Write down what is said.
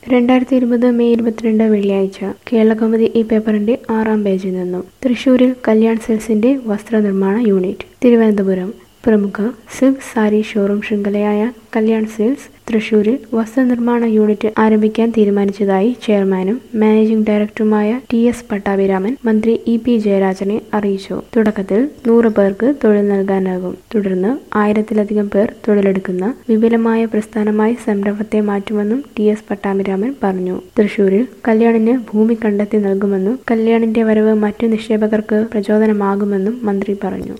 2020 May 22 വെള്ളിയാഴ്ച കേരളകൗമുദി ഈ പേപ്പറിന്റെ 6-ാം പേജിൽ നിന്നും. തൃശൂരിൽ കല്യാൺ സിൽക്സിന്റെ വസ്ത്രനിർമ്മാണ യൂണിറ്റ്. തിരുവനന്തപുരം. പ്രമുഖ സിൽക്ക് സാരി ഷോറൂം ശൃംഖലയായ കല്യാൺ സിൽക്സ് തൃശൂരിൽ വസ്ത്രനിർമ്മാണ യൂണിറ്റ് ആരംഭിക്കാൻ തീരുമാനിച്ചതായി ചെയർമാനും മാനേജിംഗ് ഡയറക്ടറുമായ TS പട്ടാഭിരാമൻ മന്ത്രി EP ജയരാജനെ അറിയിച്ചു. തുടക്കത്തിൽ 100 പേർക്ക് തൊഴിൽ നൽകാനാകും. തുടർന്ന് 1000-ലധികം പേർ തൊഴിലെടുക്കുന്ന വിപുലമായ പ്രസ്ഥാനമായി സംരംഭത്തെ മാറ്റുമെന്നും TS പട്ടാഭിരാമൻ പറഞ്ഞു. തൃശൂരിൽ കല്യാണിന് ഭൂമി കണ്ടെത്തി നൽകുമെന്നും കല്യാണിന്റെ വരവ് മറ്റു നിക്ഷേപകർക്ക് പ്രചോദനമാകുമെന്നും മന്ത്രി പറഞ്ഞു.